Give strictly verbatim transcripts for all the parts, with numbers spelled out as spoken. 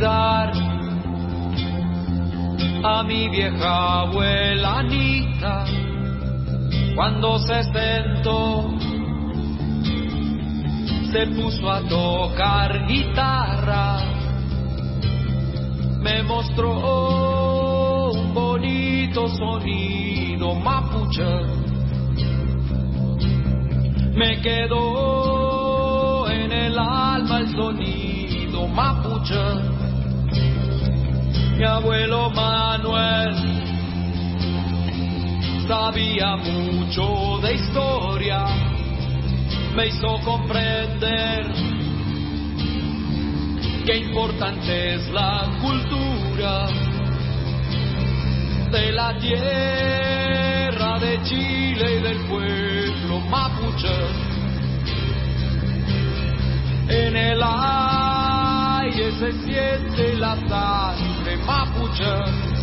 olvidar a mi vieja abuela Anita cuando se sentó, se puso a tocar guitarra, me mostró un bonito sonido mapuche, me quedó en el alma el sonido mapuche. Mi abuelo Manuel sabía mucho de historia, me hizo comprender qué importante es la cultura de la tierra de Chile y del pueblo mapuche. En el aire se siente la sangre mapuche.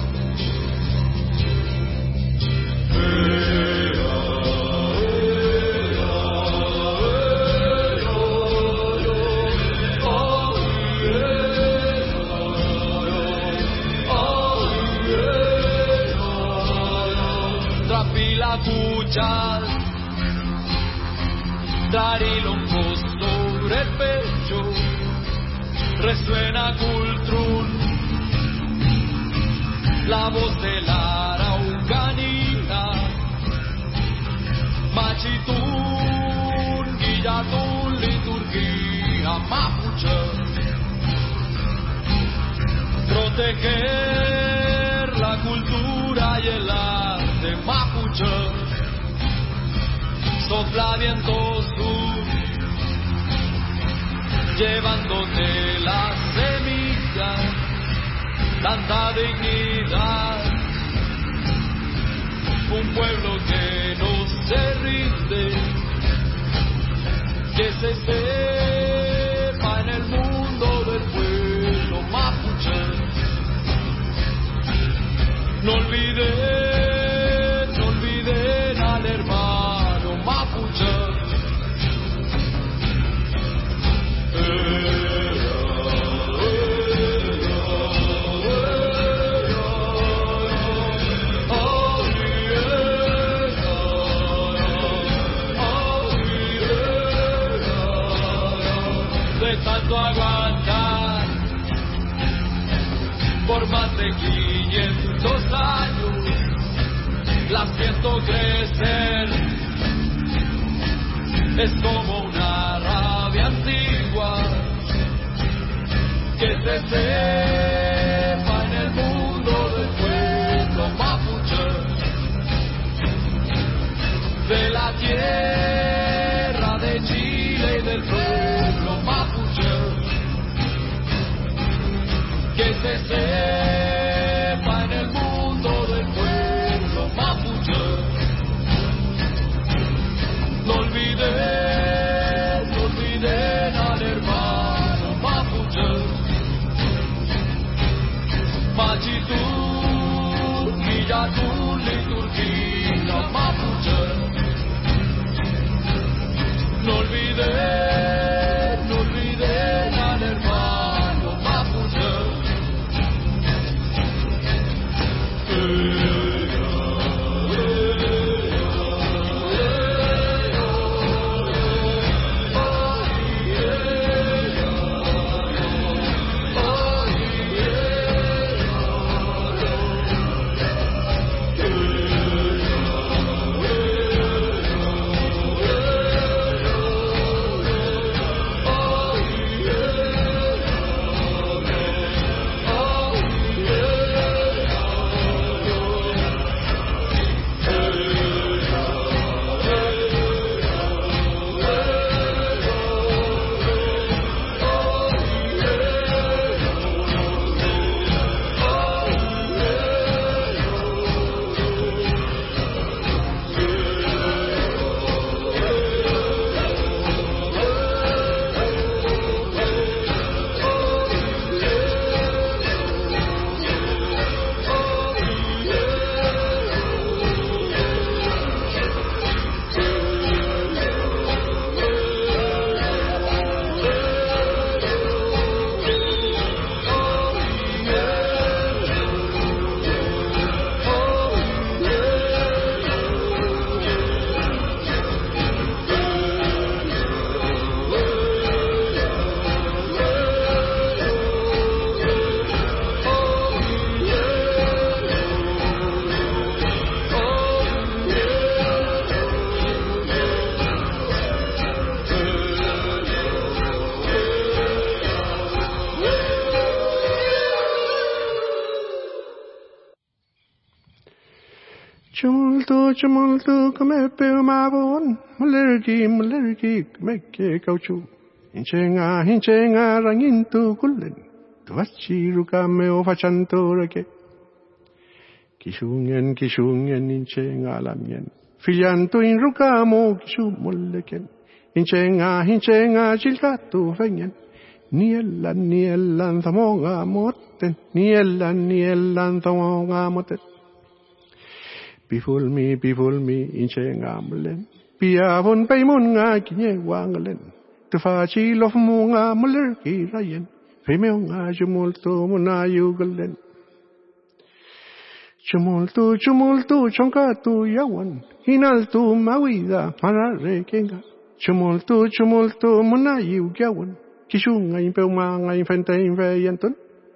Trapilacuchas, darilongos sobre el pecho, resuena cultrún, la voz de la araucanía, machitún, guillatún, liturgia mapuche, proteger la cultura y el arte mapuche, sopla viento sur, llevándote la semilla, tanta dignidad, un pueblo que no se rinde, que se sepa en el mundo del pueblo mapuche. No olviden, no olviden al hermano mapuche. De tanto aguantar por más de quinientos años, la siento crecer, es como una rabia antigua, que se sepa en el mundo del pueblo mapuche, de la tierra de Chile y del pueblo mapuche, que se sepa en el mundo del pueblo mapuche. No olviden, no olviden al hermano mapuche. Chumultu, chumultu, kame peo mabon, malergi, malergi, kame ke kauchu. Hinchenga, hinchenga, rangintu kullen, tuvachi rukame o fachanto rake. Kishungen, kishungen, hinchenga lamien. Filianto in rukamo, kishu mulleken. Hinchenga, hinchenga, chilkatu vengen. Nielan, nielan, thamonga moten. Nielan, nielan, thamonga moten. Biful mi, biful mi, hinchenga mullen. Piavon paimun nga kinye wangalen. Tufachi lof mo nga malerki rayen. Femeo nga chumulto muna yugalen. Chumulto, chumulto, chonkatu yawan. Hinaltu mawida marare kenga. Chumulto, chumulto, muna yugawan. Kishunga impelma nga infante inveyanton.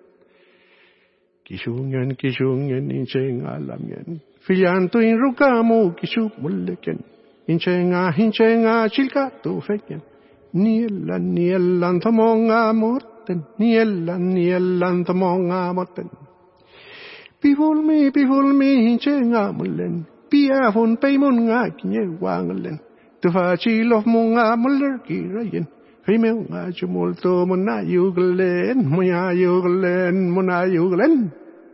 Kishungan, kishungan, inchenga lamien. Filianto in rukamo kishu mulleken. Inchenga, inchenga, chilkatu feken. Nielan, nielan, thamonga moten. Nielan, nielan, thamonga moten. Biful mi, biful mi, inchenga mullen. Piafon paimon nga kinye wangalen. Tufachi lof mo nga mullerki rayen. Femeo nga chumulto muna yuglen, muna yuglen, muna yuglen.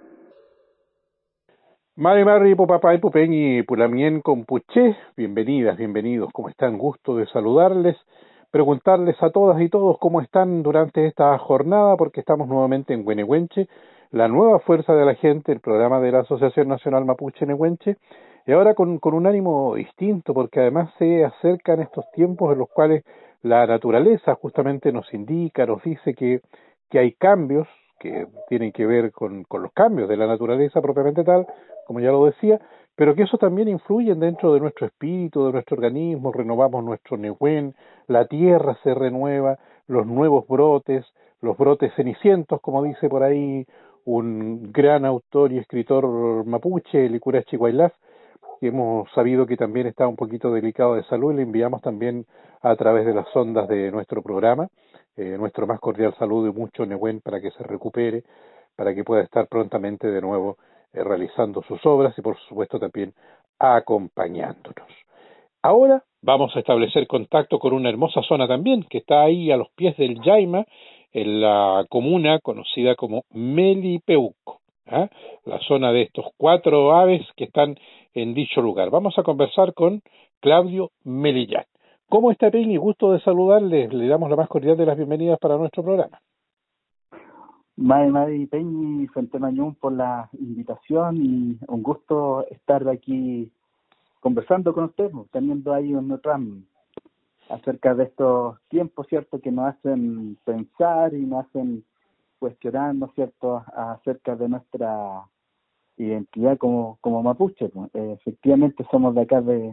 Mari Mari, Popapay, Pupeñi, Pulamien, Compuché, bienvenidas, bienvenidos, ¿cómo están? Gusto de saludarles, preguntarles a todas y todos cómo están durante esta jornada, porque estamos nuevamente en Huenehuenche, la nueva fuerza de la gente, el programa de la Asociación Nacional Mapuche Nehuenche, y ahora con, con un ánimo distinto, porque además se acercan estos tiempos en los cuales la naturaleza justamente nos indica, nos dice que, que hay cambios que tienen que ver con, con los cambios de la naturaleza propiamente tal, como ya lo decía, pero que eso también influye dentro de nuestro espíritu, de nuestro organismo, renovamos nuestro Nehuen, la tierra se renueva, los nuevos brotes, los brotes cenicientos, como dice por ahí un gran autor y escritor mapuche, Licurachi Guaylaf, que hemos sabido que también está un poquito delicado de salud, y le enviamos también a través de las ondas de nuestro programa, eh, nuestro más cordial saludo y mucho Nehuen para que se recupere, para que pueda estar prontamente de nuevo eh, realizando sus obras y por supuesto también acompañándonos. Ahora vamos a establecer contacto con una hermosa zona también, que está ahí a los pies del Yaima, en la comuna conocida como Melipeuco, ¿eh? La zona de estos cuatro aves que están en dicho lugar. Vamos a conversar con Claudio Melillán. ¿Cómo está, Peñi? Gusto de saludarles. Le damos la más cordial de las bienvenidas para nuestro programa. Madre, Madre Peñi, Fuente Mañón por la invitación y un gusto estar aquí conversando con ustedes, teniendo ahí un tram acerca de estos tiempos, ¿cierto?, que nos hacen pensar y nos hacen cuestionar, ¿no es cierto?, acerca de nuestra identidad como, como mapuche. Pues. Eh, efectivamente somos de acá de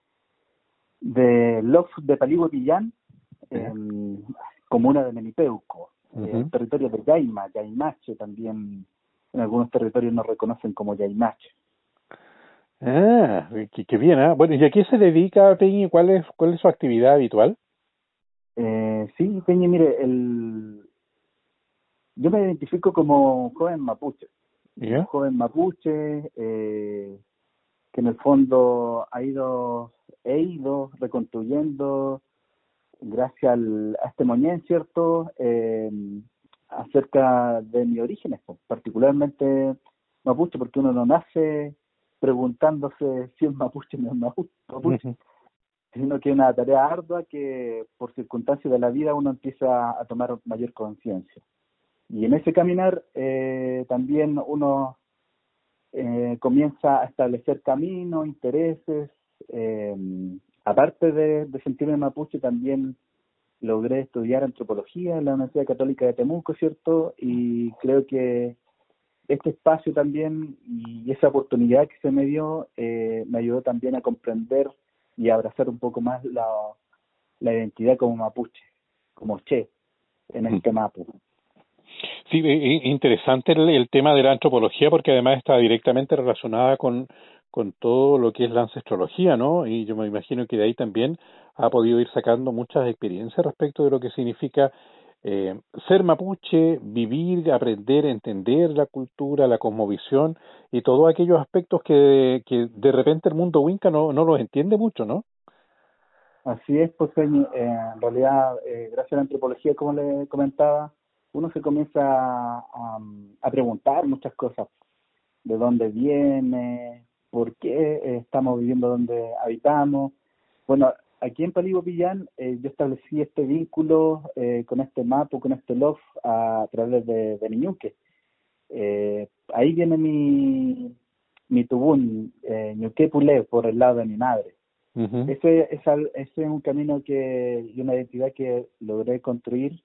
de Lof de Palihue-Pillán, eh, comuna de Melipeuco, uh-huh. eh, territorio de Yaima, Yaimache también, en algunos territorios nos reconocen como Yaimache. Ah, qué, qué bien, ¿eh? Bueno, ¿y a qué se dedica, Peñi? ¿Cuál es, cuál es su actividad habitual? Eh, sí, Peñi, mire, el... yo me identifico como joven mapuche, yeah. un joven mapuche, eh, que en el fondo ha ido, he ido reconstruyendo, gracias al, a este moñén, ¿cierto?, eh, acerca de mis orígenes, pues, particularmente mapuche, porque uno no nace preguntándose si es mapuche o no es mapuche, mapuche uh-huh. sino que es una tarea ardua que por circunstancias de la vida uno empieza a tomar mayor conciencia. Y en ese caminar eh, también uno eh, comienza a establecer caminos, intereses. Eh, aparte de, de sentirme mapuche, también logré estudiar antropología en la Universidad Católica de Temuco, ¿cierto? Y creo que este espacio también y esa oportunidad que se me dio eh, me ayudó también a comprender y a abrazar un poco más la, la identidad como mapuche, como che, en este mm. mapu. Sí, interesante el, el tema de la antropología porque además está directamente relacionada con, con todo lo que es la ancestrología, ¿no? Y yo me imagino que de ahí también ha podido ir sacando muchas experiencias respecto de lo que significa eh, ser mapuche, vivir, aprender, entender la cultura, la cosmovisión y todos aquellos aspectos que, que de repente el mundo winca no, no los entiende mucho, ¿no? Así es, pues eh, en realidad, eh, gracias a la antropología, como le comentaba, uno se comienza a, a, a preguntar muchas cosas, de dónde viene, por qué eh, estamos viviendo donde habitamos. Bueno, aquí en Palivopillán eh, yo establecí este vínculo eh, con este mapu, con este lof, a, a través de, de Ñuque. Eh, ahí viene mi, mi tubún, eh, Ñuque Pulé, por el lado de mi madre. Uh-huh. Ese, es al, ese es un camino que y una identidad que logré construir,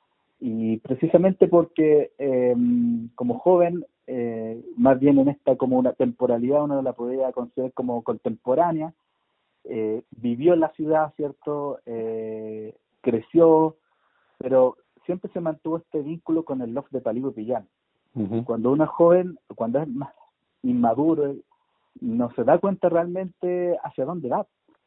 y precisamente porque eh, como joven, eh, más bien en esta como una temporalidad uno la podría considerar como contemporánea, eh, vivió en la ciudad, ¿cierto? Eh, creció, pero siempre se mantuvo este vínculo con el loft de Palivopillán. Uh-huh. Cuando uno es joven, cuando es más inmaduro, no se da cuenta realmente hacia dónde va.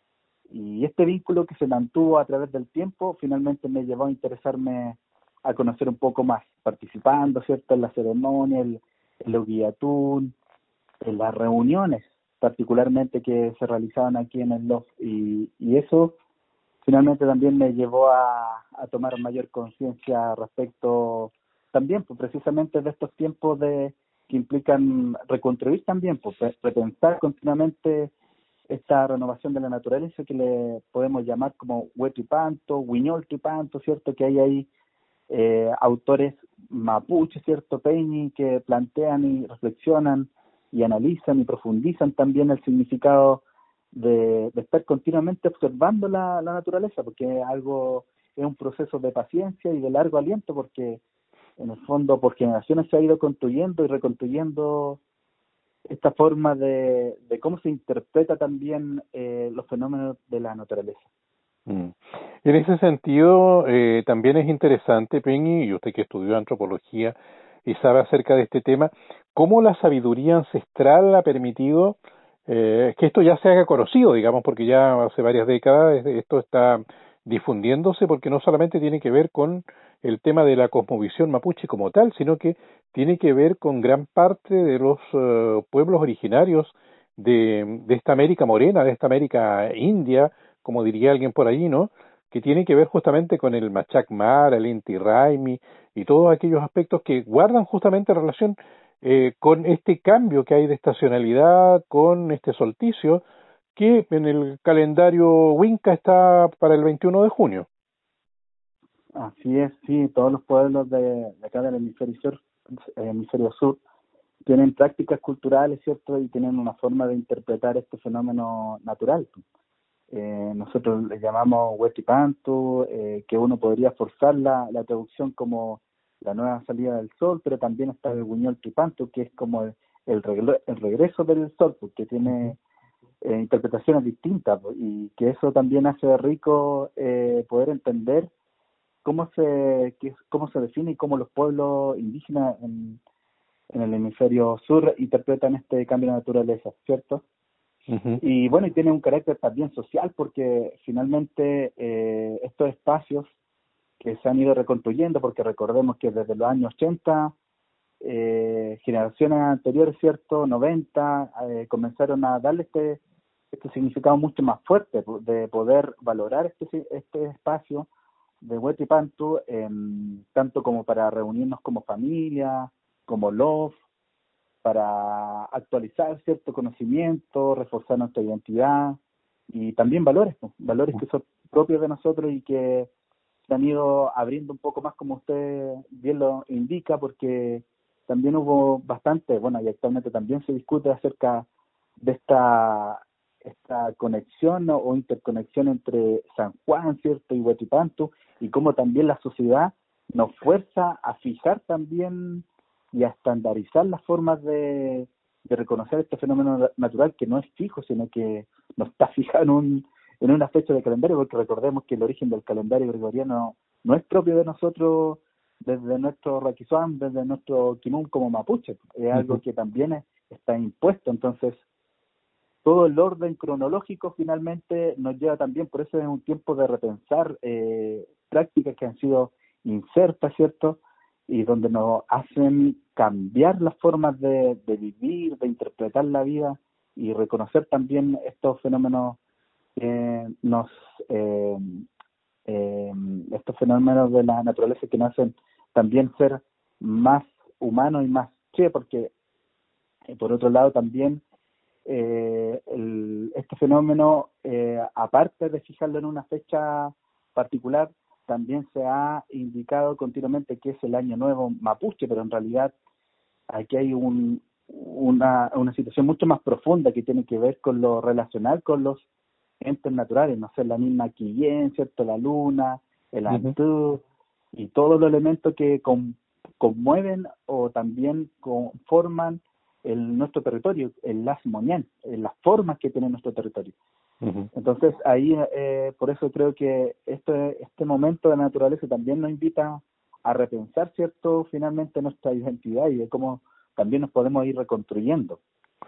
Y este vínculo que se mantuvo a través del tiempo finalmente me llevó a interesarme a conocer un poco más, participando, ¿cierto?, en la ceremonia, en, en los guillatún, en las reuniones, particularmente que se realizaban aquí en el loft. Y, y eso finalmente también me llevó a, a tomar mayor conciencia respecto también, pues precisamente de estos tiempos de que implican reconstruir también, pues repensar continuamente esta renovación de la naturaleza que le podemos llamar como Huetripanto, Huiñoltripanto, ¿cierto? Que hay ahí eh, autores mapuches, ¿cierto? Peñi, que plantean y reflexionan y analizan y profundizan también el significado de, de estar continuamente observando la, la naturaleza, porque es algo, es un proceso de paciencia y de largo aliento, porque en el fondo por generaciones se ha ido construyendo y reconstruyendo esta forma de, de cómo se interpreta también eh, los fenómenos de la naturaleza. Mm. En ese sentido, eh, también es interesante, Peñi, y usted que estudió antropología y sabe acerca de este tema, cómo la sabiduría ancestral ha permitido eh, que esto ya se haga conocido, digamos, porque ya hace varias décadas esto está difundiéndose, porque no solamente tiene que ver con el tema de la cosmovisión mapuche como tal, sino que tiene que ver con gran parte de los uh, pueblos originarios de, de esta América morena, de esta América india, como diría alguien por allí, ¿no?, que tiene que ver justamente con el Machac Mara, el Inti Raymi y todos aquellos aspectos que guardan justamente relación eh, con este cambio que hay de estacionalidad, con este solsticio, que en el calendario Winca está para el veintiuno de junio. Así es, sí, todos los pueblos de, de acá del hemisferio sur, el hemisferio sur tienen prácticas culturales, ¿cierto? Y tienen una forma de interpretar este fenómeno natural. Eh, nosotros le llamamos Huetripantu, eh, que uno podría forzar la, la traducción como la nueva salida del sol, pero también está el Huiñoltripantu, que es como el, el, reglo, el regreso del sol, porque tiene eh, interpretaciones distintas, y que eso también hace rico eh, poder entender cómo se que, cómo se define y cómo los pueblos indígenas en, en el hemisferio sur interpretan este cambio de naturaleza, ¿cierto? Uh-huh. Y bueno, y tiene un carácter también social, porque finalmente eh, estos espacios que se han ido reconstruyendo, porque recordemos que desde los años ochenta, eh, generaciones anteriores, ¿cierto?, noventa, eh, comenzaron a darle este, este significado mucho más fuerte, de poder valorar este, este espacio de Huetripantu, eh, tanto como para reunirnos como familia, como lof, para actualizar cierto conocimiento, reforzar nuestra identidad y también valores, pues, valores que son propios de nosotros y que se han ido abriendo un poco más, como usted bien lo indica, porque también hubo bastante, bueno, y actualmente también se discute acerca de esta esta conexión, ¿no?, o interconexión entre San Juan, ¿cierto?, y Huetripantu, y cómo también la sociedad nos fuerza a fijar también y a estandarizar las formas de, de reconocer este fenómeno natural, que no es fijo, sino que no está fijado en, un, en una fecha de calendario, porque recordemos que el origen del calendario gregoriano no es propio de nosotros desde nuestro Raquizuán, desde nuestro Quimún como mapuche, es algo que también es, está impuesto. Entonces, todo el orden cronológico finalmente nos lleva también, por eso es un tiempo de repensar eh, prácticas que han sido inserta, ¿cierto? Y donde nos hacen cambiar las formas de, de vivir, de interpretar la vida y reconocer también estos fenómenos que nos eh, eh, estos fenómenos de la naturaleza que nos hacen también ser más humanos y más che, porque eh, por otro lado también eh, el, este fenómeno, eh, aparte de fijarlo en una fecha particular, también se ha indicado continuamente que es el Año Nuevo Mapuche, pero en realidad aquí hay un, una, una situación mucho más profunda que tiene que ver con lo relacional con los entes naturales, no sé, la misma Quillén, ¿cierto? La luna, el Antú, uh-huh. y todos los elementos que con, conmueven o también conforman el, nuestro territorio, el Lasmoñán, las formas que tiene nuestro territorio. Uh-huh. Entonces ahí, eh, por eso creo que este, este momento de la naturaleza también nos invita a repensar, ¿cierto?, finalmente nuestra identidad y de cómo también nos podemos ir reconstruyendo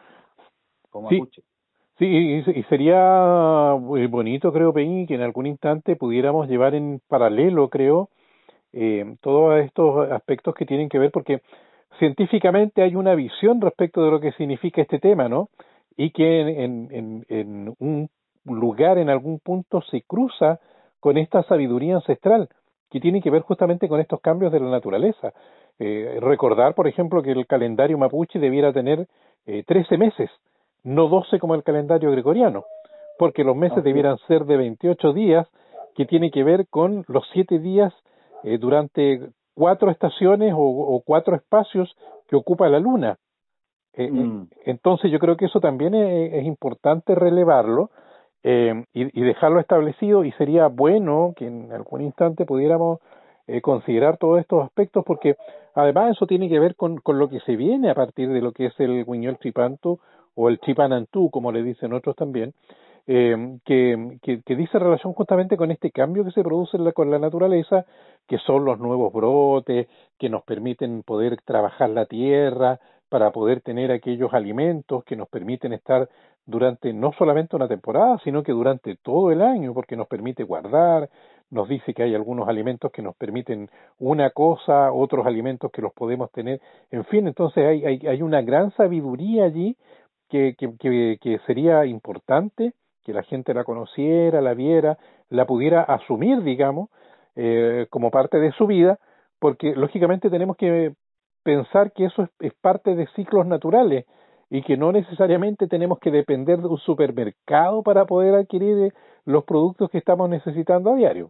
como sí. Mapuche. Sí, y sería bonito, creo, Peñi, que en algún instante pudiéramos llevar en paralelo, creo, eh, todos estos aspectos que tienen que ver, porque científicamente hay una visión respecto de lo que significa este tema, ¿no? Y que en, en, en un lugar, en algún punto, se cruza con esta sabiduría ancestral, que tiene que ver justamente con estos cambios de la naturaleza. Eh, recordar, por ejemplo, que el calendario mapuche debiera tener eh, trece meses, no doce como el calendario gregoriano, porque los meses okay. debieran ser de veintiocho días, que tiene que ver con los siete días eh, durante cuatro estaciones o, o cuatro espacios que ocupa la luna. Eh, mm. Entonces yo creo que eso también es, es importante relevarlo eh, y, y dejarlo establecido, y sería bueno que en algún instante pudiéramos eh, considerar todos estos aspectos, porque además eso tiene que ver con, con lo que se viene a partir de lo que es el Huiñol Tripantu o el Chipanantú, como le dicen otros también, eh, que, que, que dice relación justamente con este cambio que se produce en la, con la naturaleza, que son los nuevos brotes, que nos permiten poder trabajar la tierra, para poder tener aquellos alimentos que nos permiten estar durante no solamente una temporada, sino que durante todo el año, porque nos permite guardar, nos dice que hay algunos alimentos que nos permiten una cosa, otros alimentos que los podemos tener, en fin, entonces hay, hay, hay una gran sabiduría allí que, que, que, que sería importante que la gente la conociera, la viera, la pudiera asumir, digamos, eh, como parte de su vida, porque lógicamente tenemos que pensar que eso es, es parte de ciclos naturales y que no necesariamente tenemos que depender de un supermercado para poder adquirir los productos que estamos necesitando a diario.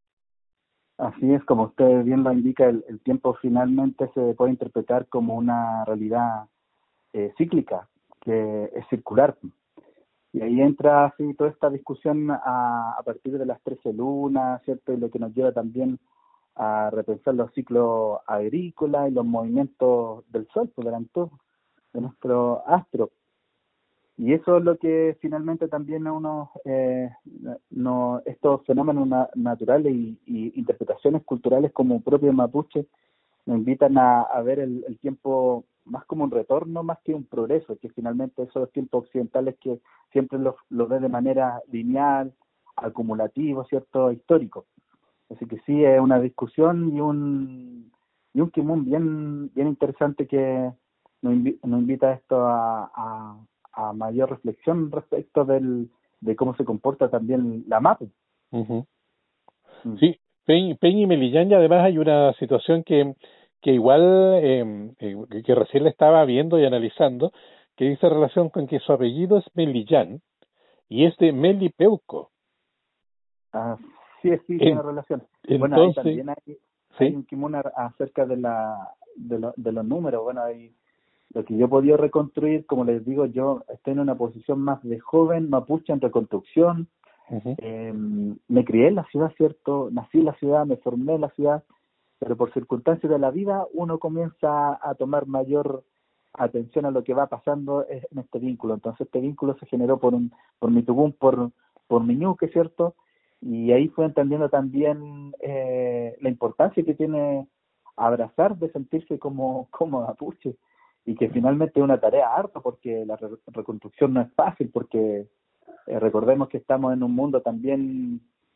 Así es, como usted bien lo indica, el, el tiempo finalmente se puede interpretar como una realidad eh, cíclica, que es circular. Y ahí entra así toda esta discusión a, a partir de las trece lunas, ¿cierto? Y lo que nos lleva también a repensar los ciclos agrícolas y los movimientos del Sol, por delante de nuestro astro. Y eso es lo que finalmente también a uno, eh, no, estos fenómenos na- naturales y, y interpretaciones culturales como propio mapuche nos invitan a, a ver el, el tiempo más como un retorno, más que un progreso, que finalmente esos tiempos occidentales que siempre los lo ve de manera lineal, acumulativo, ¿cierto?, histórico. Así que sí, es una discusión y un y un quimón bien bien interesante que nos, invi- nos invita a esto a, a, a mayor reflexión respecto del de cómo se comporta también la MAPU. Uh-huh. Mm. Sí, Peña, Peña y Melillán, y además hay una situación que, que igual eh, eh, que recién le estaba viendo y analizando, que dice relación con que su apellido es Melillán y es de Melipeuco. Ah, sí, sí, en, tiene relación. Entonces, bueno, ahí también hay, ¿sí? hay un kimono acerca de la de, lo, de los números. Bueno, hay lo que yo he podido reconstruir, como les digo, yo estoy en una posición más de joven mapuche en reconstrucción. Uh-huh. Eh, me crié en la ciudad, ¿cierto? Nací en la ciudad, me formé en la ciudad, pero por circunstancias de la vida uno comienza a tomar mayor atención a lo que va pasando en este vínculo. Entonces este vínculo se generó por un por mi tubún, por, por mi ñuque, ¿cierto? Y ahí fue entendiendo también eh, la importancia que tiene abrazar, de sentirse como, como mapuche, y que finalmente es una tarea harta, porque la re- reconstrucción no es fácil, porque eh, recordemos que estamos en un mundo también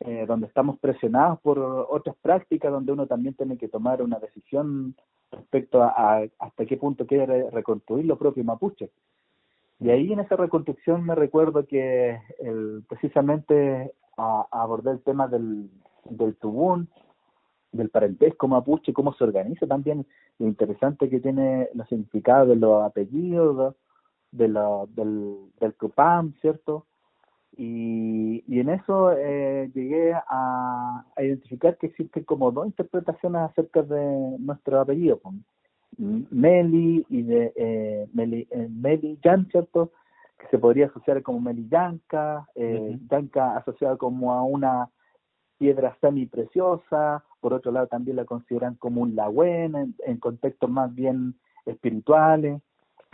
eh, donde estamos presionados por otras prácticas, donde uno también tiene que tomar una decisión respecto a, a hasta qué punto quiere reconstruir lo propio mapuche. Y ahí en esa reconstrucción me recuerdo que el, precisamente a, a abordé el tema del, del tubún, del parentesco mapuche, cómo se organiza también, lo interesante que tiene los significados de los apellidos, de la, del, del Tupam, ¿cierto? Y, y en eso eh, llegué a, a identificar que existen como dos interpretaciones acerca de nuestro apellido, pues. Meli y de eh, Meli, eh, Meli Yan, ¿cierto? Que se podría asociar como Meli Yanka, eh, uh-huh. Yanka asociado como a una piedra semi-preciosa, por otro lado también la consideran como un lagüen en, en contextos más bien espirituales,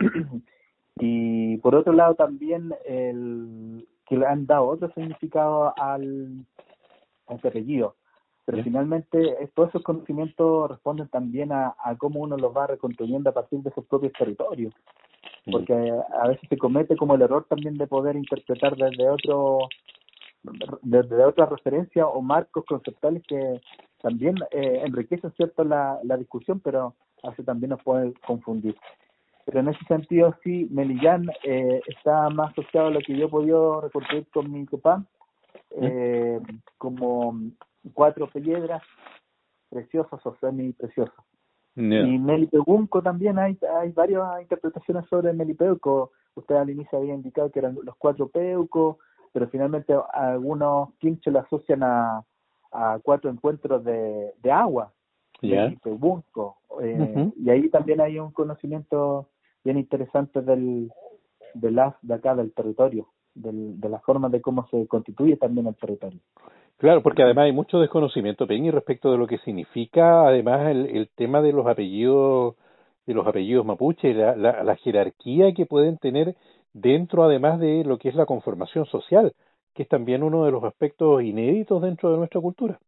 y por otro lado también el que le han dado otro significado al, a este apellido. Pero ¿sí? Finalmente eh, todos esos conocimientos responden también a, a cómo uno los va reconstruyendo a partir de sus propios territorios, porque a, a veces se comete como el error también de poder interpretar desde otro desde otras referencias o marcos conceptuales que también eh, enriquecen cierto la, la discusión, pero a veces también nos pueden confundir. Pero en ese sentido sí, Melillán eh, está más asociado a lo que yo he podido reconstruir con mi papá, eh, ¿Mm? como cuatro piedras preciosas o semi-preciosas. Yeah. Y Melipeuco también hay hay varias interpretaciones sobre Melipeuco. Usted al inicio había indicado que eran los cuatro peucos, pero finalmente algunos quinchos lo asocian a, a cuatro encuentros de, de agua, yeah. Melipeuco. Eh, uh-huh. Y ahí también hay un conocimiento bien interesante del de las de acá del territorio, del, de la forma de cómo se constituye también el territorio. Claro, porque además hay mucho desconocimiento, Peñi, respecto de lo que significa además el, el tema de los apellidos de los apellidos mapuche, la, la, la jerarquía que pueden tener dentro además de lo que es la conformación social, que es también uno de los aspectos inéditos dentro de nuestra cultura.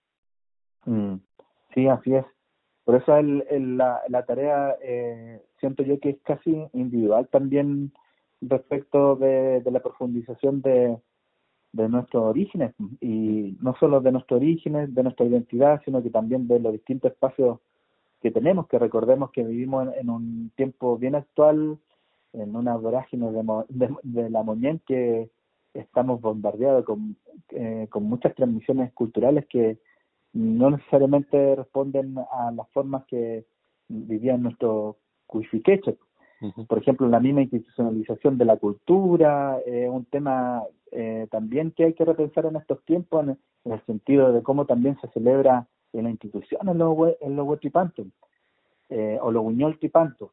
Mm, sí, así es. Por eso el, el, la, la tarea eh, siento yo que es casi individual también respecto de, de la profundización de de nuestros orígenes, y no solo de nuestros orígenes, de nuestra identidad, sino que también de los distintos espacios que tenemos, que recordemos que vivimos en, en un tiempo bien actual, en una vorágine de, de, de la moñén, que estamos bombardeados con, eh, con muchas transmisiones culturales que no necesariamente responden a las formas que vivían nuestros cuifiqueches. Por ejemplo, la misma institucionalización de la cultura es eh, un tema eh, también que hay que repensar en estos tiempos, en, en el sentido de cómo también se celebra en la institución en los en los huetripantos eh, o los huiñoltripantos.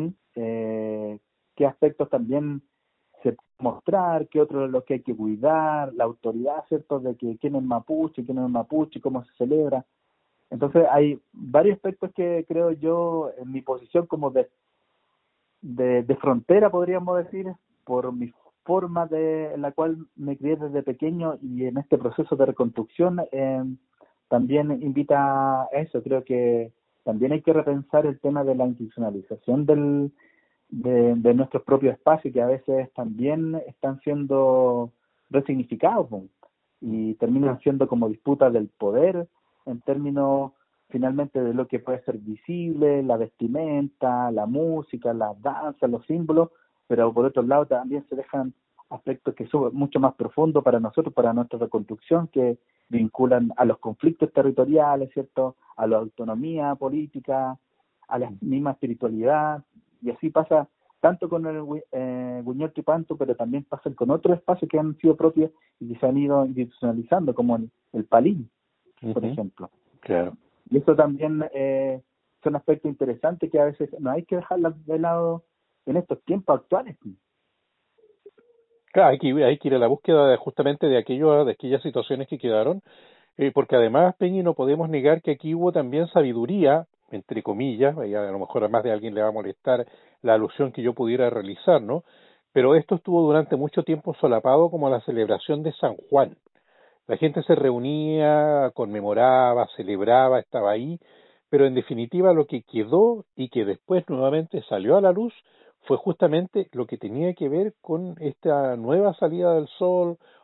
Eh, qué aspectos también se pueden mostrar, qué otros es lo que hay que cuidar, la autoridad, ¿cierto?, de que quién es mapuche, quién no es mapuche, cómo se celebra. Entonces hay varios aspectos que creo yo, en mi posición como de De, de frontera, podríamos decir, por mi forma de en la cual me crié desde pequeño, y en este proceso de reconstrucción eh, también invita a eso. Creo que también hay que repensar el tema de la institucionalización del, de, de nuestros propios espacios, que a veces también están siendo resignificados, ¿no? Y terminan siendo como disputas del poder en términos finalmente de lo que puede ser visible, la vestimenta, la música, las danzas, los símbolos, pero por otro lado también se dejan aspectos que son mucho más profundos para nosotros, para nuestra reconstrucción, que vinculan a los conflictos territoriales, ¿cierto?, a la autonomía política, a la misma espiritualidad, y así pasa tanto con el eh, Huiñoltripanto, pero también pasa con otros espacios que han sido propios y que se han ido institucionalizando, como el, el Palín, uh-huh. por ejemplo. Claro. Y eso también eh, son aspectos interesantes que a veces no hay que dejarlos de lado en estos tiempos actuales. Claro, hay que, hay que ir a la búsqueda de, justamente de aquello, de aquellas situaciones que quedaron, eh, porque además, Peñi, no podemos negar que aquí hubo también sabiduría, entre comillas, y a lo mejor a más de alguien le va a molestar la alusión que yo pudiera realizar, ¿no? Pero esto estuvo durante mucho tiempo solapado como la celebración de San Juan. La gente se reunía, conmemoraba, celebraba, estaba ahí, pero en definitiva lo que quedó y que después nuevamente salió a la luz fue justamente lo que tenía que ver con esta nueva salida del sol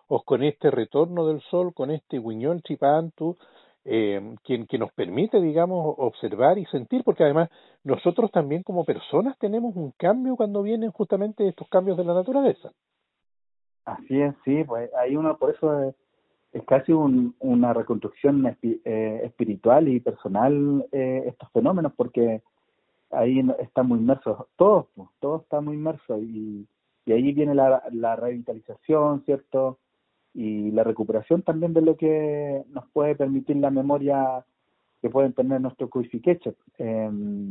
o con este retorno del sol, con este Wiñol Chipantu, eh, que, que nos permite, digamos, observar y sentir, porque además nosotros también como personas tenemos un cambio cuando vienen justamente estos cambios de la naturaleza. Así es, sí, pues hay uno, por eso es, es casi un, una reconstrucción espi, eh, espiritual y personal eh, estos fenómenos, porque ahí está muy inmerso, todo, pues, todo está muy inmerso, y, y ahí viene la, la revitalización, ¿cierto? Y la recuperación también de lo que nos puede permitir la memoria que pueden tener nuestros codifiqueches. Eh,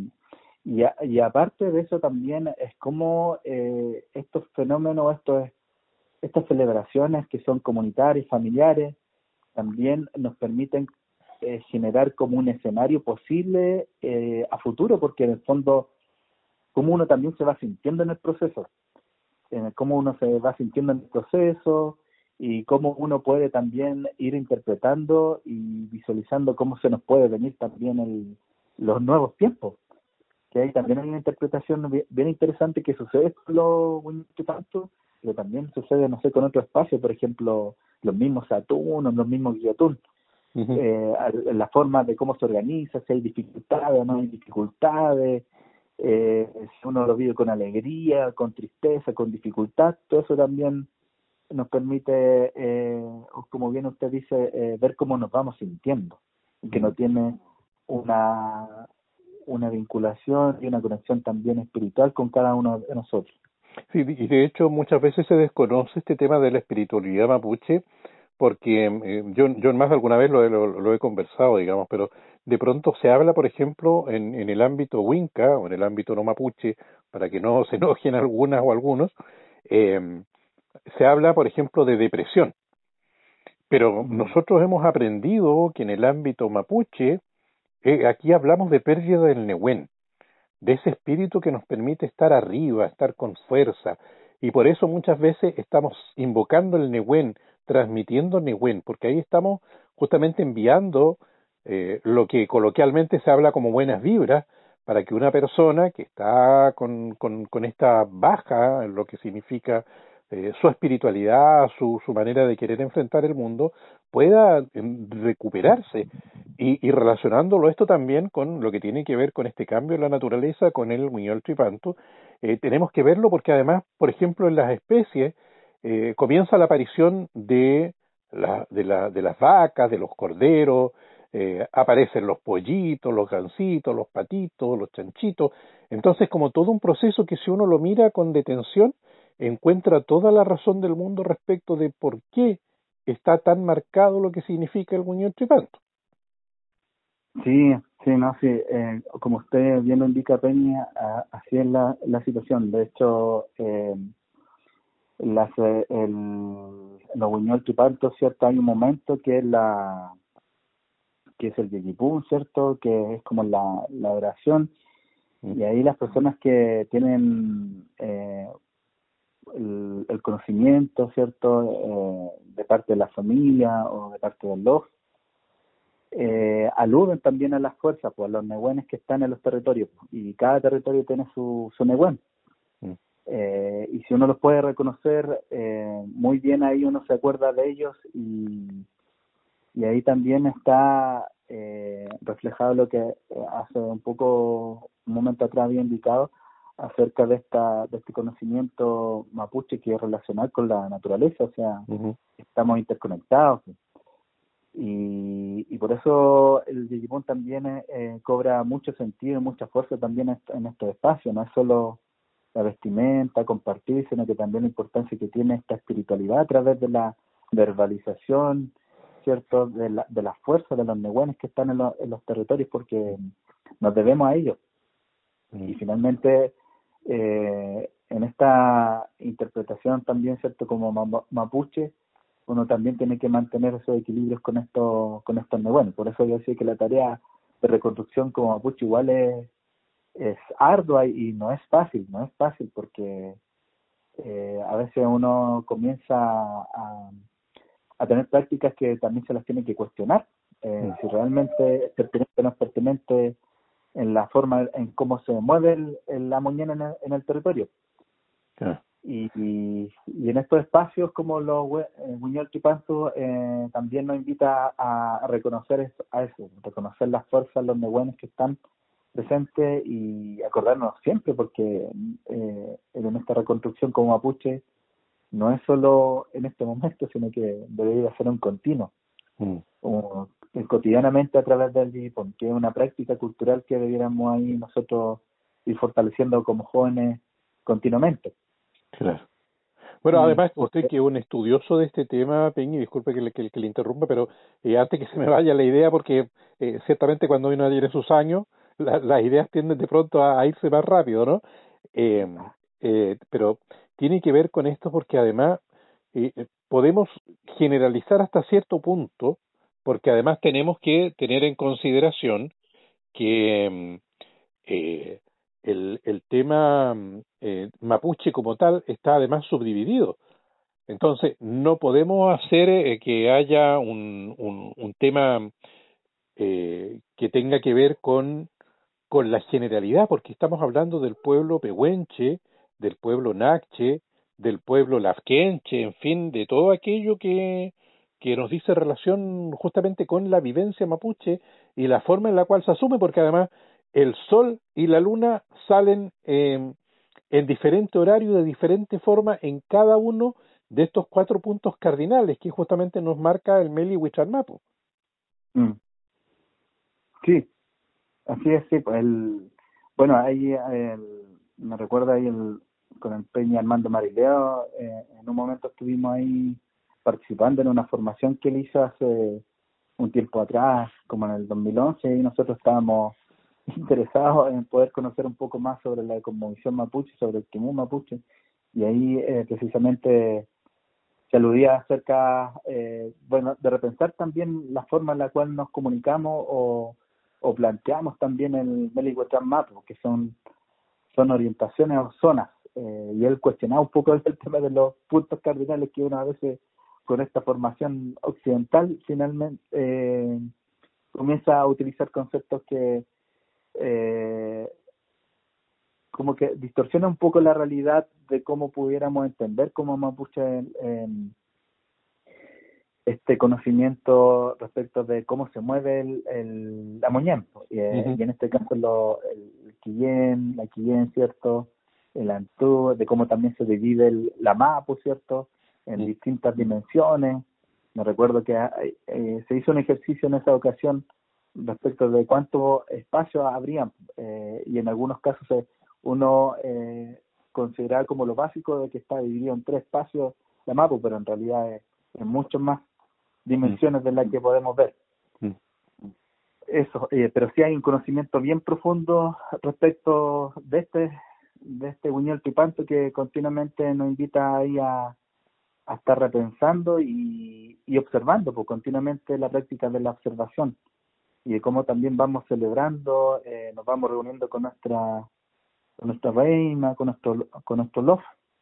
y, a, y aparte de eso también es como eh, estos fenómenos, estos, estas celebraciones que son comunitarias, familiares, también nos permiten eh, generar como un escenario posible eh, a futuro, porque en el fondo, como uno también se va sintiendo en el proceso, en cómo uno se va sintiendo en el proceso, y cómo uno puede también ir interpretando y visualizando cómo se nos puede venir también el, los nuevos tiempos. Que ahí también hay una interpretación bien, bien interesante que sucede con los tanto, pero también sucede, no sé, con otro espacio, por ejemplo, los mismos Saturnos, los mismos Guillatún. Uh-huh. eh, la forma de cómo se organiza, si hay dificultades o no hay dificultades, eh, si uno lo vive con alegría, con tristeza, con dificultad, todo eso también nos permite, eh, como bien usted dice, eh, ver cómo nos vamos sintiendo, que no tiene una, una vinculación y una conexión también espiritual con cada uno de nosotros. Sí, y de hecho muchas veces se desconoce este tema de la espiritualidad mapuche, porque eh, yo, yo más de alguna vez lo, lo, lo he conversado, digamos, pero de pronto se habla, por ejemplo, en, en el ámbito Winca o en el ámbito no mapuche, para que no se enojen algunas o algunos, eh, se habla, por ejemplo, de depresión. Pero mm. nosotros hemos aprendido que en el ámbito mapuche, eh, aquí hablamos de pérdida del Nehuen, de ese espíritu que nos permite estar arriba, estar con fuerza. Y por eso muchas veces estamos invocando el Nehuen, transmitiendo Nehuen, porque ahí estamos justamente enviando eh, lo que coloquialmente se habla como buenas vibras, para que una persona que está con, con, con esta baja, lo que significa eh, su espiritualidad, su, su manera de querer enfrentar el mundo, pueda eh, recuperarse. Y, y relacionándolo esto también con lo que tiene que ver con este cambio en la naturaleza, con el Wiñol Chipantu, eh, tenemos que verlo porque además, por ejemplo, en las especies eh, comienza la aparición de, la, de, la, de las vacas, de los corderos, eh, aparecen los pollitos, los gansitos, los patitos, los chanchitos. Entonces, como todo un proceso que si uno lo mira con detención, encuentra toda la razón del mundo respecto de por qué está tan marcado lo que significa el Wiñol Chipantu. Sí, sí, no, sí, eh, como usted bien lo indica, Peña, a, así es la, la situación. De hecho, eh, las, el, en los Wiñol Chipantu, ¿cierto? Hay un momento que es la que es el Yeyipún, ¿cierto? Que es como la, la oración, y ahí las personas que tienen eh, el, el conocimiento, ¿cierto? Eh, de parte de la familia o de parte del Log, Eh, aluden también a las fuerzas, pues a los nehuenes que están en los territorios, y cada territorio tiene su, su nehuen. Mm. Eh, y si uno los puede reconocer, eh, muy bien ahí uno se acuerda de ellos, y, y ahí también está eh, reflejado lo que hace un poco, un momento atrás había indicado, acerca de esta de este conocimiento mapuche que es relacional con la naturaleza, o sea, uh-huh. estamos interconectados. Y, y por eso el Yeyipún también eh, cobra mucho sentido y mucha fuerza también en estos espacios. No es solo la vestimenta, compartir, sino que también la importancia que tiene esta espiritualidad a través de la verbalización, ¿cierto? De la, de la fuerza de los nehuenes que están en, lo, en los territorios, porque nos debemos a ellos. Mm. Y finalmente, eh, en esta interpretación también, ¿cierto? Como mapuche, uno también tiene que mantener esos equilibrios con estos con estos nehuenes. Por eso yo decía que la tarea de reconstrucción como mapuche igual es, es ardua y no es fácil, no es fácil porque eh, a veces uno comienza a, a tener prácticas que también se las tiene que cuestionar, eh, si realmente es pertinente o no es pertinente en la forma en cómo se mueve el, el, la moñena en el, en el territorio. Yeah. Y, y, y en estos espacios como los Huiñol Quipantu eh, también nos invita a, a reconocer eso, a eso, reconocer las fuerzas, los nehuenes que están presentes y acordarnos siempre, porque eh, en esta reconstrucción como mapuche no es solo en este momento, sino que debería ser un continuo, mm. o, cotidianamente a través del Vivipon, que es una práctica cultural que debiéramos ahí nosotros ir fortaleciendo como jóvenes continuamente. Claro. Bueno, además, usted que es un estudioso de este tema, Peñi, disculpe que le, que, que le interrumpa, pero eh, antes que se me vaya la idea, porque eh, ciertamente cuando uno tiene sus años, la, las ideas tienden de pronto a, a irse más rápido, ¿no? Eh, eh, pero tiene que ver con esto porque además eh, podemos generalizar hasta cierto punto, porque además tenemos que tener en consideración que eh, el, el tema eh, mapuche como tal está además subdividido. Entonces, no podemos hacer eh, que haya un, un, un tema eh, que tenga que ver con, con la generalidad, porque estamos hablando del pueblo pehuenche, del pueblo nakche, del pueblo lafkenche, en fin, de todo aquello que, que nos dice relación justamente con la vivencia mapuche y la forma en la cual se asume, porque además el sol y la luna salen eh, en diferente horario, de diferente forma, en cada uno de estos cuatro puntos cardinales que justamente nos marca el Meli Huichalmapu. Mm. Sí, así es, sí, pues el, bueno, ahí el, me recuerda ahí el, con el Peña Armando Marileo, eh, en un momento estuvimos ahí participando en una formación que él hizo hace un tiempo atrás, como en el dos mil once, y nosotros estábamos interesados en poder conocer un poco más sobre la cosmovisión mapuche, sobre el Quimú mapuche, y ahí eh, precisamente se aludía acerca, eh, bueno, de repensar también la forma en la cual nos comunicamos o, o planteamos también el Melihuetrán Mapu, que son, son orientaciones o zonas, eh, y él cuestionaba un poco el tema de los puntos cardinales que uno a veces con esta formación occidental finalmente eh, comienza a utilizar conceptos que eh, como que distorsiona un poco la realidad de cómo pudiéramos entender como mapuche en, en este conocimiento respecto de cómo se mueve el, el la moñán, y, uh-huh. y en este caso lo, el quillén, la quillén, ¿cierto? El antú, de cómo también se divide el, la mapu, ¿cierto? En uh-huh. distintas dimensiones. Me recuerdo que eh, se hizo un ejercicio en esa ocasión respecto de cuánto espacio habría, eh, y en algunos casos eh, uno eh, consideraba como lo básico de que está dividido en tres espacios la mapu, pero en realidad es, es mucho más dimensiones de las que podemos ver. Mm. Eso, eh, pero sí hay un conocimiento bien profundo respecto de este de este Huiñol Quipantu que continuamente nos invita ahí a, a estar repensando y, y observando, pues continuamente la práctica de la observación y de cómo también vamos celebrando, eh, nos vamos reuniendo con nuestra con nuestra reina, con nuestro con nuestro lof.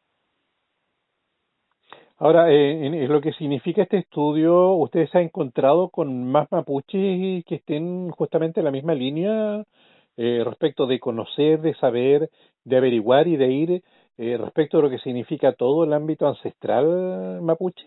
Ahora, eh, en, en lo que significa este estudio, ¿ustedes se han encontrado con más mapuches que estén justamente en la misma línea eh, respecto de conocer, de saber, de averiguar y de ir eh, respecto de lo que significa todo el ámbito ancestral mapuche?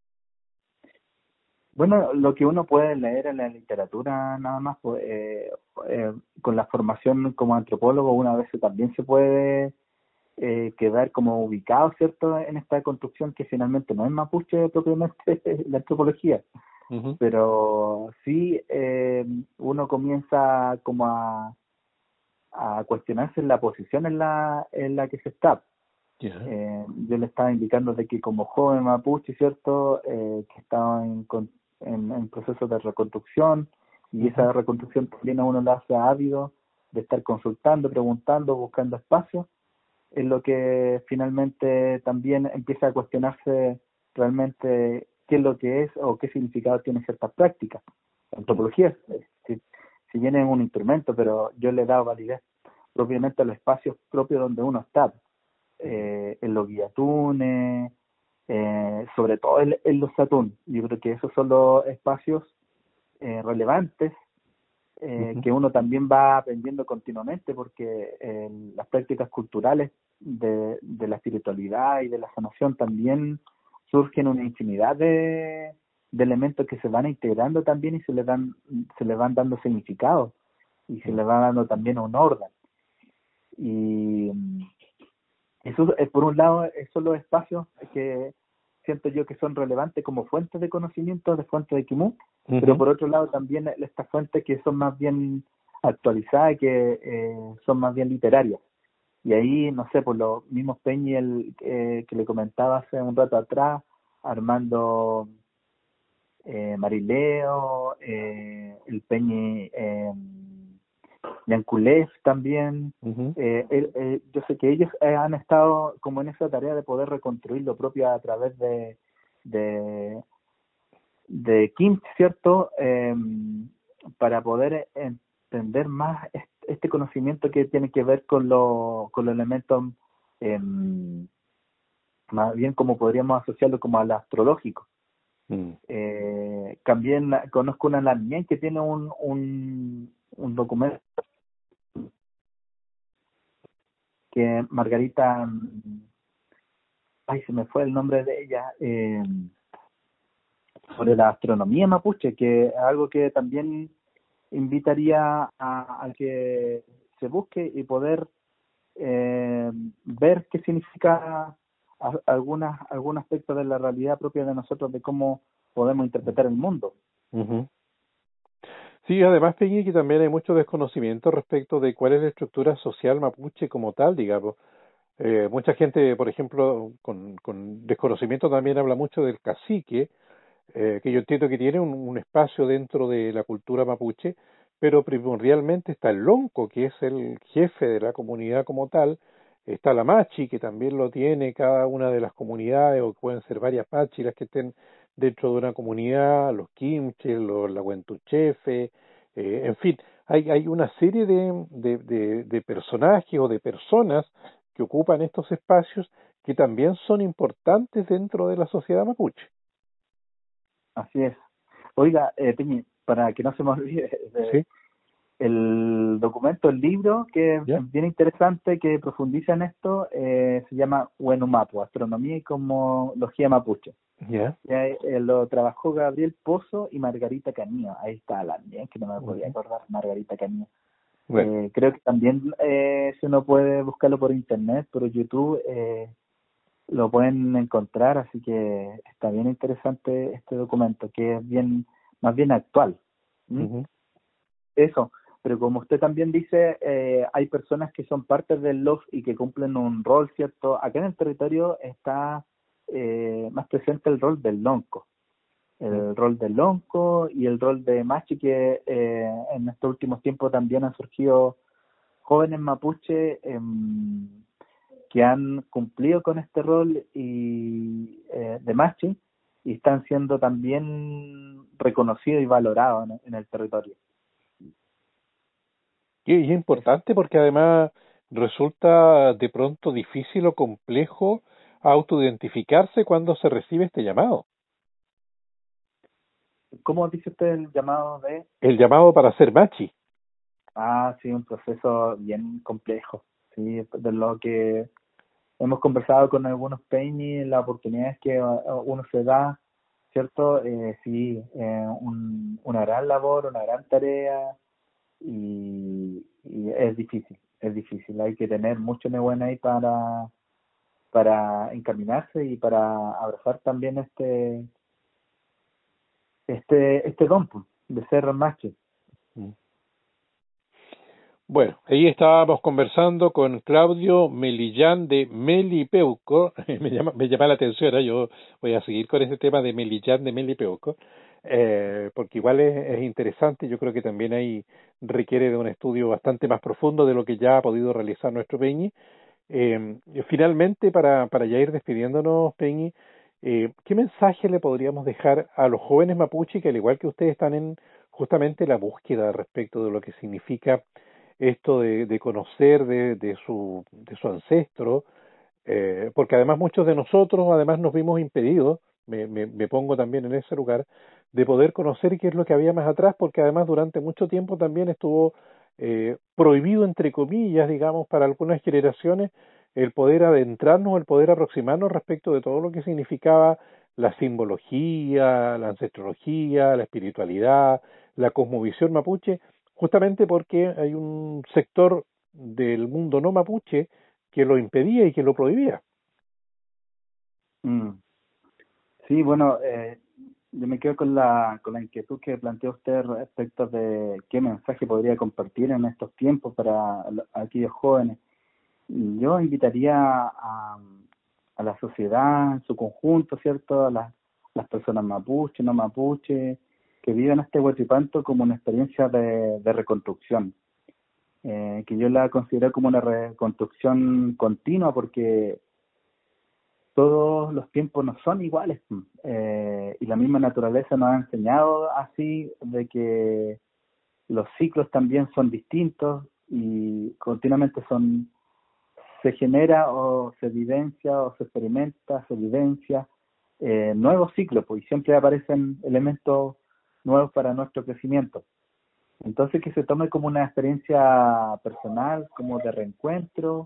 Bueno, lo que uno puede leer en la literatura nada más, pues, eh, eh, con la formación como antropólogo, una vez también se puede eh, quedar como ubicado, ¿cierto?, en esta construcción que finalmente no es mapuche propiamente la antropología, uh-huh. pero sí eh, uno comienza como a, a cuestionarse la posición en la en la que se está. Yeah. Eh, yo le estaba indicando de que como joven mapuche, ¿cierto?, eh, que estaba en, en, en proceso de reconstrucción, y uh-huh. esa reconstrucción también a uno lo hace ávido de estar consultando, preguntando, buscando espacios, en lo que finalmente también empieza a cuestionarse realmente qué es lo que es o qué significado tiene ciertas prácticas. La antropología, si, si bien es un instrumento, pero yo le he dado validez propiamente a los espacios propios donde uno está, eh, en los guillatunes, eh, sobre todo en, en los satún. Yo creo que esos son los espacios eh, relevantes eh, uh-huh. que uno también va aprendiendo continuamente, porque eh, las prácticas culturales de, de la espiritualidad y de la sanación también surgen una infinidad de, de elementos que se van integrando también y se le dan, se le van dando significado y se le va dando también un orden. Y eso, eh, por un lado, esos son los espacios que siento yo que son relevantes como fuentes de conocimiento, de fuentes de Kimú, uh-huh. Pero por otro lado también estas fuentes que son más bien actualizadas y que eh, son más bien literarias. Y ahí, no sé, por los mismos Peñi el, eh, que le comentaba hace un rato atrás, Armando eh, Marileo, eh, el Peñi eh, Yankulev también, uh-huh. eh, eh, eh, yo sé que ellos eh, han estado como en esa tarea de poder reconstruir lo propio a través de de, de Kim, ¿cierto? Eh, para poder entender más este, este conocimiento que tiene que ver con, lo, con los elementos, eh, más bien como podríamos asociarlo como al astrológico. Mm. Eh, también conozco una Lamien que tiene un, un, un documento que Margarita, ay, se me fue el nombre de ella, eh, sobre la astronomía mapuche, que es algo que también invitaría a, a que se busque y poder eh, ver qué significa a, algunas, algún aspecto de la realidad propia de nosotros, de cómo podemos interpretar el mundo. Uh-huh. Sí, además, Peñi, que también hay mucho desconocimiento respecto de cuál es la estructura social mapuche como tal, digamos. Eh, mucha gente, por ejemplo, con, con desconocimiento también habla mucho del cacique, eh, que yo entiendo que tiene un, un espacio dentro de la cultura mapuche, pero primordialmente está el lonco, que es el jefe de la comunidad como tal, está la machi, que también lo tiene cada una de las comunidades, o pueden ser varias machi las que estén dentro de una comunidad, los quimches, los la huentuchefe, eh, en fin, hay, hay una serie de, de, de, de personajes o de personas que ocupan estos espacios que también son importantes dentro de la sociedad mapuche. Así es. Oiga, eh, Peñi, para que no se me olvide, de, ¿sí? El documento, el libro, que ¿ya? Es bien interesante, que profundiza en esto, eh, se llama Huenumapu, Astronomía y Cosmología Mapuche. ¿Ya? Ya, eh, lo trabajó Gabriel Pozo y Margarita Canía. Ahí está la bien, que no me podía acordar, Margarita Canía. Bueno. Eh, creo que también eh, si uno puede buscarlo por internet, por YouTube, eh, lo pueden encontrar, así que está bien interesante este documento, que es bien, más bien actual. ¿Mm? Uh-huh. Eso, pero como usted también dice, eh, hay personas que son parte del L O F y que cumplen un rol, ¿cierto? Acá en el territorio está eh, más presente el rol del lonco, el uh-huh. rol del lonco y el rol de machi, que eh, en estos últimos tiempos también han surgido jóvenes mapuche eh, que han cumplido con este rol y eh, de machi y están siendo también reconocidos y valorados en, en el territorio. Y es importante porque además resulta de pronto difícil o complejo autoidentificarse cuando se recibe este llamado. ¿Cómo dice usted el llamado de...? El llamado para ser machi. Ah, sí, un proceso bien complejo, sí, de lo que hemos conversado con algunos peñis, las oportunidades que uno se da, ¿cierto? Eh, sí, eh, un, una gran labor, una gran tarea, y, y es difícil, es difícil, hay que tener mucho nebuena ahí para, para encaminarse y para abrazar también este este este don de ser machi. Bueno, ahí estábamos conversando con Claudio Melillán de Melipeuco. me llama me llama la atención, ¿eh? Yo voy a seguir con ese tema de Melillán de Melipeuco, eh, porque igual es, es interesante. Yo creo que también ahí requiere de un estudio bastante más profundo de lo que ya ha podido realizar nuestro Peñi. Eh, finalmente, para, para ya ir despidiéndonos, Peñi, eh, ¿qué mensaje le podríamos dejar a los jóvenes mapuche que, al igual que ustedes, están en justamente la búsqueda respecto de lo que significa esto de, de conocer de, de su de su ancestro, eh, porque además muchos de nosotros además nos vimos impedidos, me, me, me pongo también en ese lugar, de poder conocer qué es lo que había más atrás, porque además durante mucho tiempo también estuvo eh, prohibido, entre comillas, digamos, para algunas generaciones, el poder adentrarnos, el poder aproximarnos respecto de todo lo que significaba la simbología, la ancestrología, la espiritualidad, la cosmovisión mapuche, justamente porque hay un sector del mundo no mapuche que lo impedía y que lo prohibía. Mm. Sí, bueno, eh, yo me quedo con la con la inquietud que planteó usted respecto de qué mensaje podría compartir en estos tiempos para lo- aquellos jóvenes. Yo invitaría a, a la sociedad en su conjunto, ¿cierto? A las, las personas mapuche, no mapuche, que viven este Huachipanto como una experiencia de, de reconstrucción, eh, que yo la considero como una reconstrucción continua porque todos los tiempos no son iguales, eh, y la misma naturaleza nos ha enseñado así de que los ciclos también son distintos y continuamente son se genera o se evidencia o se experimenta, se evidencia eh, nuevos ciclos, pues y siempre aparecen elementos nuevos para nuestro crecimiento. Entonces que se tome como una experiencia personal, como de reencuentro,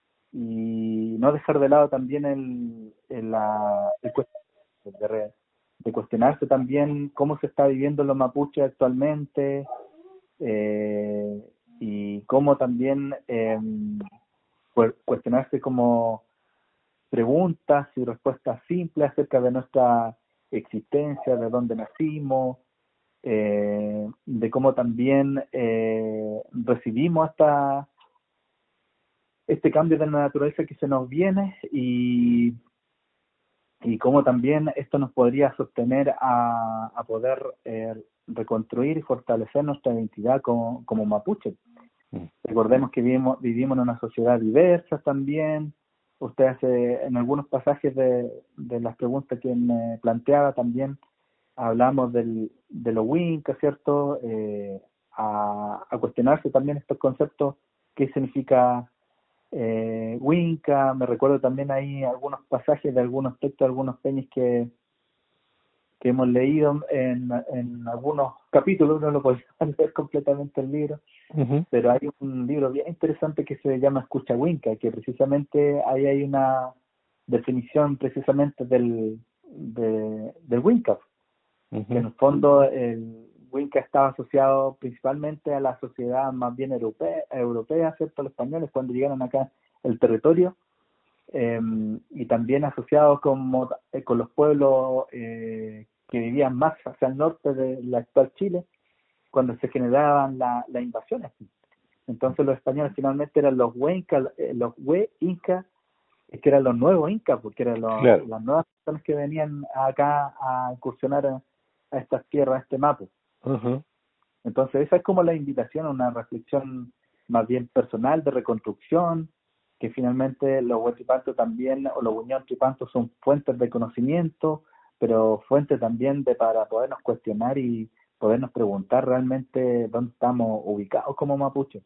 y no dejar de lado también el, el, la, el de, re, de cuestionarse también cómo se está viviendo los mapuches actualmente, eh, y cómo también eh, cuestionarse como preguntas y respuestas simples acerca de nuestra existencia, de dónde nacimos, eh, de cómo también eh, recibimos esta, este cambio de la naturaleza que se nos viene y, y cómo también esto nos podría sostener a, a poder eh, reconstruir y fortalecer nuestra identidad como, como mapuche. Mm. Recordemos que vivimos, vivimos en una sociedad diversa también. Usted hace, en algunos pasajes de, de las preguntas que me planteaba también, hablamos del, de lo Winca, ¿cierto? Eh, a, a cuestionarse también estos conceptos, qué significa eh, Winca. Me recuerdo también ahí algunos pasajes de algunos textos, de algunos peñas que, que hemos leído en, en algunos capítulos, no lo podemos leer completamente el libro, uh-huh. Pero hay un libro bien interesante que se llama Escucha Winca, que precisamente ahí hay una definición precisamente del, de, del Winca, uh-huh. Que en el fondo el Winca estaba asociado principalmente a la sociedad más bien europea, europea, ¿cierto? Los españoles cuando llegaron acá al territorio, eh, y también asociado como, eh, con los pueblos eh, que vivían más hacia el norte de la actual Chile, cuando se generaban las la invasiones. Entonces los españoles finalmente eran los Huenca, eh, los Hue Inca, que eran los nuevos Incas, porque eran los, claro. las nuevas personas que venían acá a incursionar a, a estas tierras, a este mapa. Uh-huh. Entonces esa es como la invitación a una reflexión más bien personal de reconstrucción, que finalmente los Huachipantos también, o los Huñón Tripantos son fuentes de conocimiento, pero fuentes también de para podernos cuestionar y podernos preguntar realmente dónde estamos ubicados como mapuche.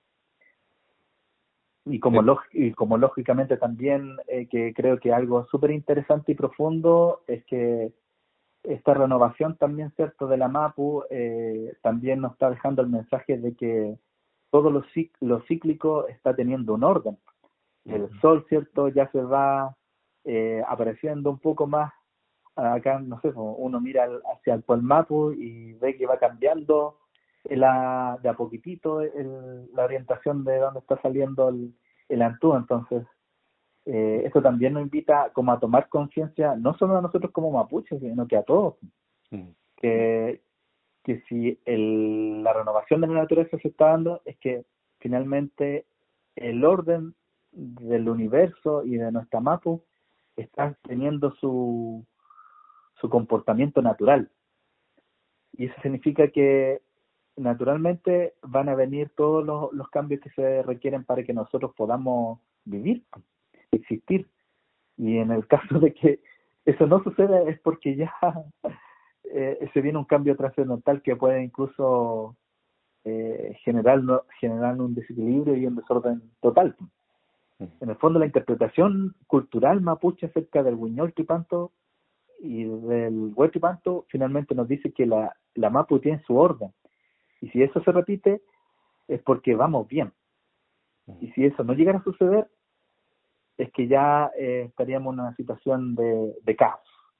Y como, sí. log, y como lógicamente también, eh, que creo que algo súper interesante y profundo es que esta renovación también, ¿cierto?, de la MAPU, eh, también nos está dejando el mensaje de que todo lo, cic- lo cíclico está teniendo un orden. El sol, ¿cierto?, ya se va eh, apareciendo un poco más. Acá, no sé, uno mira hacia el Puelmapu y ve que va cambiando la, de a poquitito el, la orientación de dónde está saliendo el, el Antú. Entonces, eh, esto también nos invita como a tomar conciencia, no solo a nosotros como mapuches, sino que a todos, mm. que, que si el, la renovación de la naturaleza se está dando, es que finalmente el orden del universo y de nuestra mapu está teniendo su su comportamiento natural, y eso significa que naturalmente van a venir todos los, los cambios que se requieren para que nosotros podamos vivir, existir. Y en el caso de que eso no suceda es porque ya eh, se viene un cambio trascendental que puede incluso eh, generar, no, generar un desequilibrio y un desorden total. En el fondo, la interpretación cultural mapuche acerca del Huiñol Tripanto y del Huachipanto finalmente nos dice que la, la MAPU tiene su orden, y si eso se repite es porque vamos bien, y si eso no llegara a suceder es que ya eh, estaríamos en una situación de, de caos.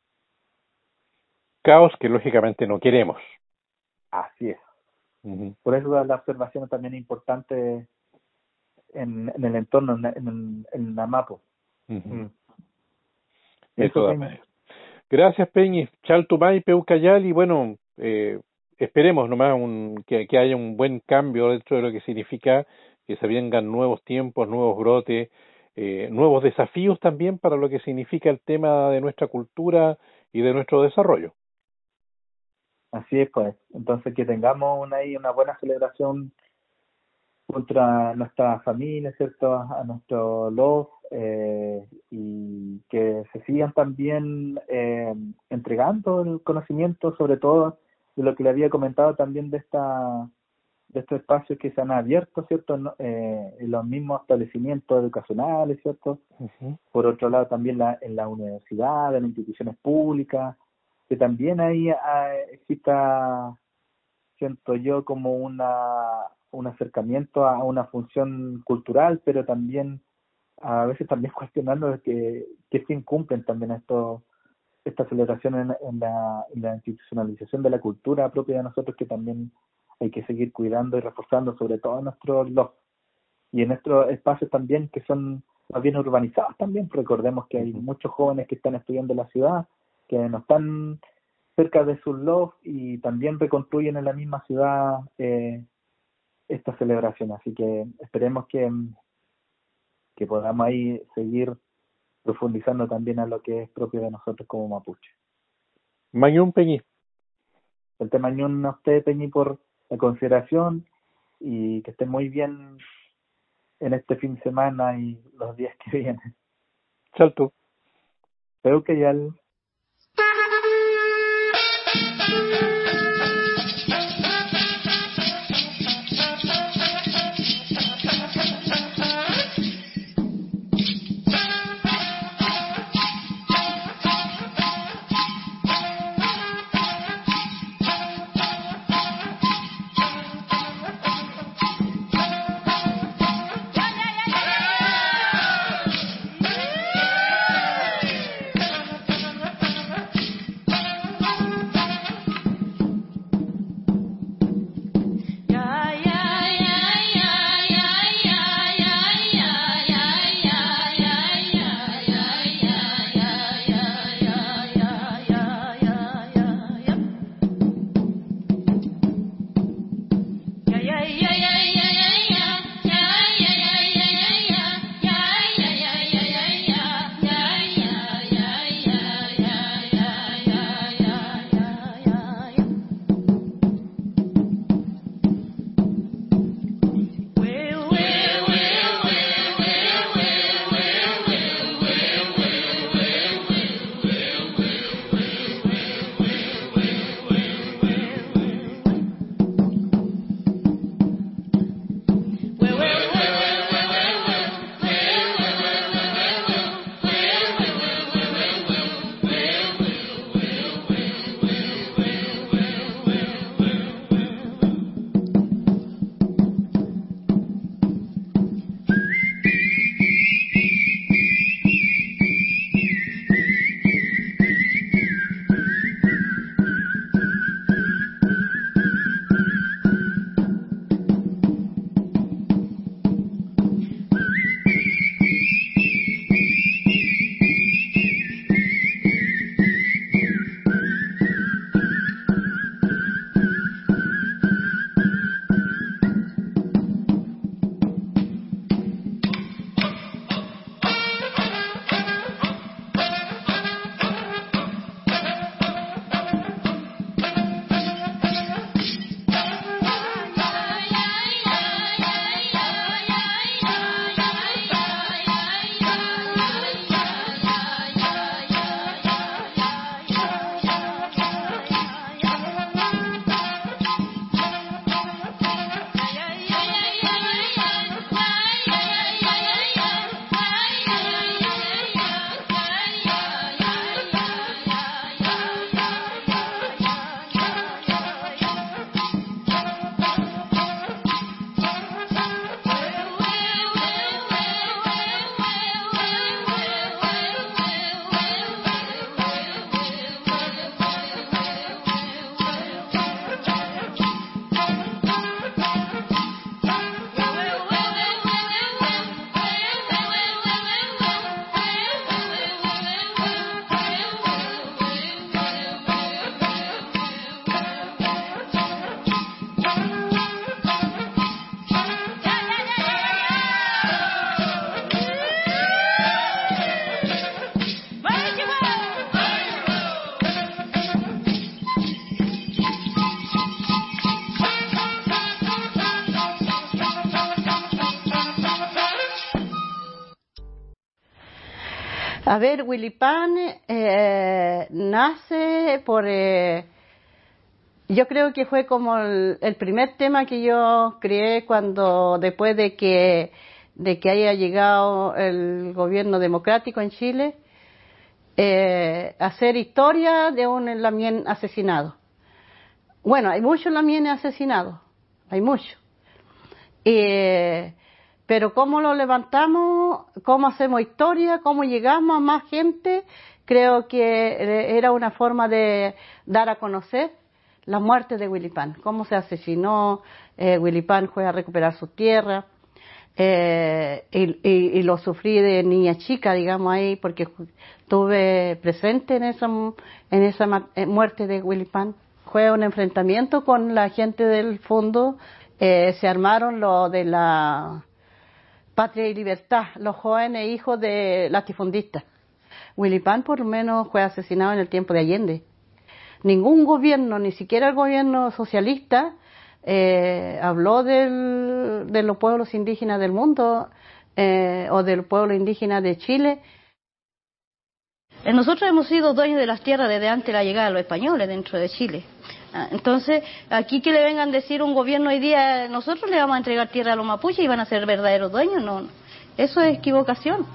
Caos que lógicamente no queremos. Así es. Uh-huh. Por eso la observación también es importante en, en el entorno, en, en, en la Mapo. Uh-huh. Mm. De todas maneras. Gracias, Peñi. Chaltumay, Peucayal, y bueno, eh, esperemos nomás un, que, que haya un buen cambio dentro de lo que significa que se vengan nuevos tiempos, nuevos brotes, eh, nuevos desafíos también para lo que significa el tema de nuestra cultura y de nuestro desarrollo. Así es, pues. Entonces, que tengamos una, ahí una buena celebración contra nuestra familia, ¿cierto? A nuestro love, eh, y que se sigan también eh, entregando el conocimiento, sobre todo de lo que le había comentado también de esta de estos espacios que se han abierto, ¿cierto? No, eh, en los mismos establecimientos educacionales, ¿cierto? Uh-huh. Por otro lado, también la, en las universidades, en las instituciones públicas, que también ahí ah, exista, siento yo, como una un acercamiento a una función cultural, pero también a veces también cuestionando de que, que fin cumplen también estos esta celebración en, en, la, en la institucionalización de la cultura propia de nosotros, que también hay que seguir cuidando y reforzando, sobre todo en nuestros los y en nuestros espacios también que son más bien urbanizados también. Recordemos que hay uh-huh. muchos jóvenes que están estudiando en la ciudad, que no están cerca de sus loft y también reconstruyen en la misma ciudad eh, esta celebración. Así que esperemos que, que podamos ahí seguir profundizando también a lo que es propio de nosotros como mapuche. Mañún, Peñi. El tema Mañún a usted, Peñi, por la consideración, y que esté muy bien en este fin de semana y los días que vienen. Salto. Peucayal. A ver, Huilipán eh, nace por... Eh, yo creo que fue como el, el primer tema que yo creé cuando, después de que, de que haya llegado el gobierno democrático en Chile, eh, hacer historia de un lamien asesinado. Bueno, hay muchos lamienes asesinados, hay muchos. Eh, pero cómo lo levantamos, cómo hacemos historia, cómo llegamos a más gente, creo que era una forma de dar a conocer la muerte de Huilipán, cómo se asesinó, eh, Huilipán fue a recuperar su tierra, eh, y, y, y lo sufrí de niña chica, digamos ahí, porque estuve presente en esa, en esa muerte de Huilipán. Fue un enfrentamiento con la gente del fondo, eh, se armaron lo de la Patria y Libertad, los jóvenes hijos de latifundistas. Huilipán por lo menos fue asesinado en el tiempo de Allende. Ningún gobierno, ni siquiera el gobierno socialista, eh, habló del, de los pueblos indígenas del mundo eh, o del pueblo indígena de Chile. Nosotros hemos sido dueños de las tierras desde antes de la llegada de los españoles dentro de Chile. Entonces, aquí que le vengan a decir un gobierno hoy día, nosotros le vamos a entregar tierra a los mapuches y van a ser verdaderos dueños, no, eso es equivocación.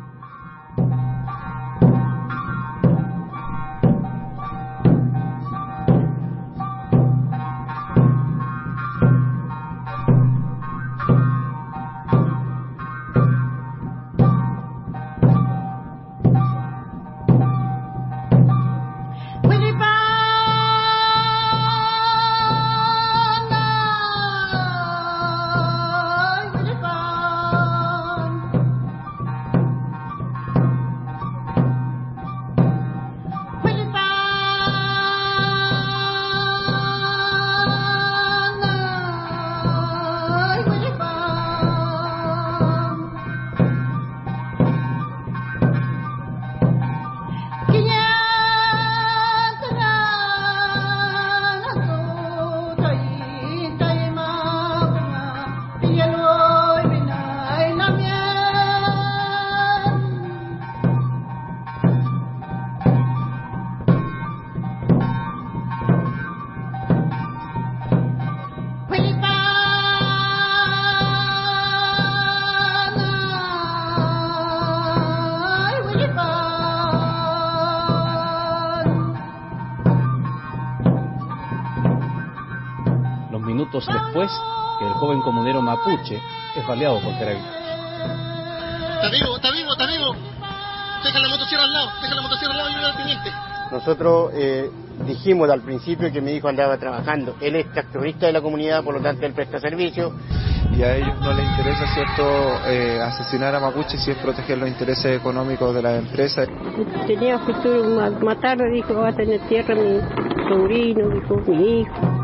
Después que el joven comunero mapuche es baleado por carabineros. Está vivo, está vivo, está vivo. Deja la motosierra al lado, deja la motosierra al lado y ayuda al teniente. Nosotros eh, dijimos al principio que mi hijo andaba trabajando. Él es tractorista de la comunidad, por lo tanto él presta servicio. Y a ellos no les interesa, ¿cierto?, eh, asesinar a mapuches si es proteger los intereses económicos de las empresas. Tenía futuro matarlo, dijo, va a tener tierra mi sobrino, dijo, mi hijo.